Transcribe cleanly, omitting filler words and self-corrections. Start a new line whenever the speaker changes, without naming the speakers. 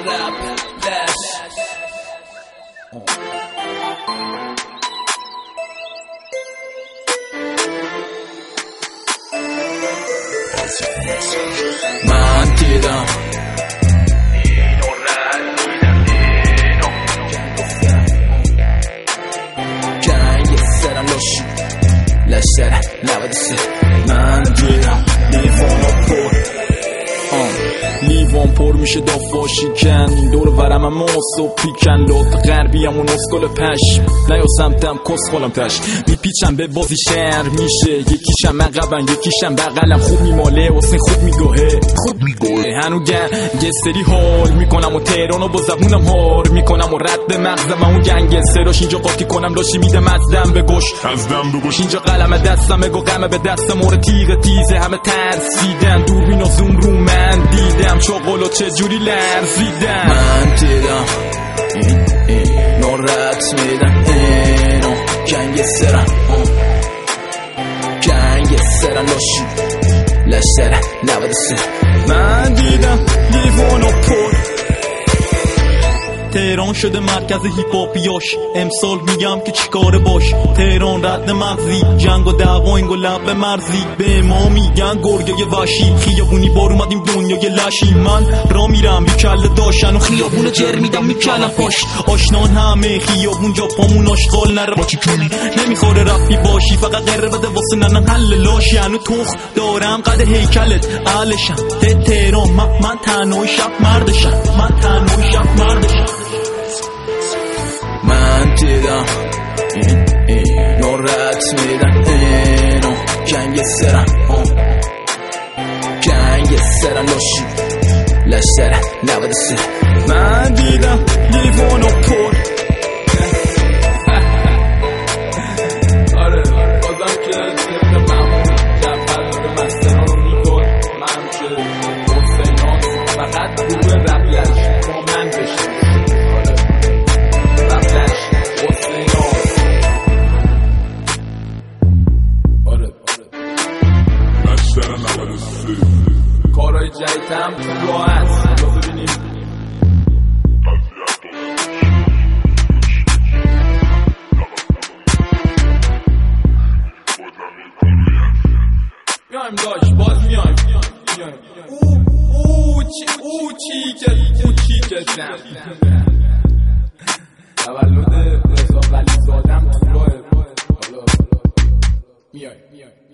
rap flash. من دیدم اینو رد میدم اینو گنگسترم لاشی لشتر 93 من دیدم لیوانو پر لیوان پر میشه دافا شیکن این دور ورم اما صبح پیکن لط غربی همون اسکل پش نیا سمتم کس خولم تش میپیچم به بازی شهر میشه یکیشم عقبن یکیشم بغلم خوب میماله حسین خوب میگاهه هنو گنگستری حال میکنم و تهرانو با زبونم هار میکنم و رد مغزم اون گنگستراش اینجا قاطی کنم لاشی میدم از دم به گوش اینجا قلم دستم بگو قمه به دست مور تیغ تیزه همه ترسیدن دوربین و زوم رو من دیدم چاقلو چجوری لرزیدم من دیدم اینو رد میدم اینو گنگسترم لاشی لشتر 93 من دیدم لیوانو پر تهران شده مرکز هیپاپیاش امسال میگم که چیکاره باش تهران رد مغزی جنگ و دعوا اینگو لب مرزی به ما میگن گرگه وحشی خیابونی بار اومدیم دنیای لشی من را میرم بی کله داشتن و خیابون جر میدم میکلم پاشت آشنان همه خیابون جا پامون آشغال نره با چی کنی نمیخوره رفی باشی فقط قره بده واسه ننم حل لاشی هنو تخ دارم قد هیکلت اهلشم تهران من تنهای شب مردشم من دیدم اینو رد میدم اینو گنگسترم لاشی لشتر 93 من دیدم لیوانو پر آره بازم که طبق معمول جعفر داره مستران رو میکن من که حسینان فقط روی ربیش با من بشه کارهای جدیدم تو راه هست رو ببینیم میایم داشت باز میایم او چی کشم تولد رضا ولی زادم تو راه میایم